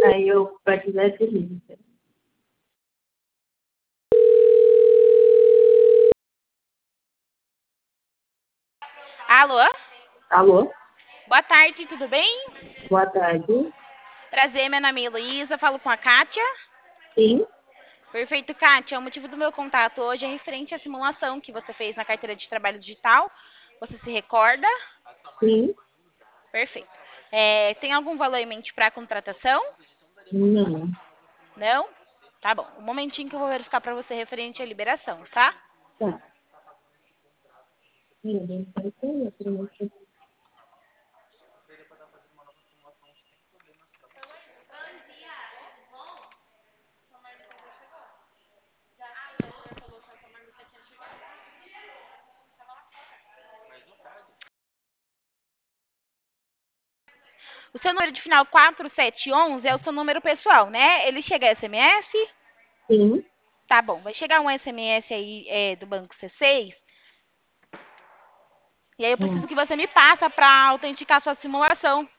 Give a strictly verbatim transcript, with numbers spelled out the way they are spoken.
Aí eu batizei esse livro. Alô? Alô? Boa tarde, tudo bem? Boa tarde. Prazer, meu nome é Heloísa, falo com a Kátia. Sim, Perfeito, Kátia. O motivo do meu contato hoje é referente à simulação que você fez na carteira de trabalho digital. Você se recorda? sim, Perfeito. É, tem algum valor em mente para a contratação? não. Não? Tá bom. Um momentinho que eu vou verificar para você referente à liberação, tá? Tá. Ninguém sabe quem é, por isso. O seu número de final quatro sete um um é o seu número pessoal, né? Ele chega a S M S? Sim, Tá bom. Vai chegar um S M S aí é, do Banco C seis. E aí eu hum. preciso que você me passa para autenticar sua simulação.